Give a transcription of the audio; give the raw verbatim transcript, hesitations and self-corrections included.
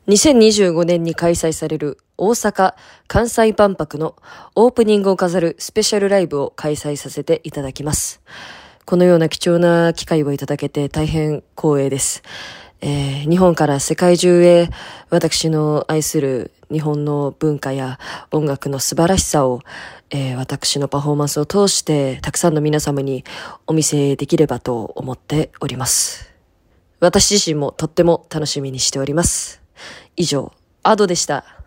にせんにじゅうごねんに開催される大阪・関西万博のオープニングを飾るスペシャルライブを開催させていただきます。このような貴重な機会をいただけて大変光栄です。えー、日本から世界中へ私の愛する日本の文化や音楽の素晴らしさを、えー、私のパフォーマンスを通してたくさんの皆様にお見せできればと思っております。私自身もとっても楽しみにしております。以上、アドでした。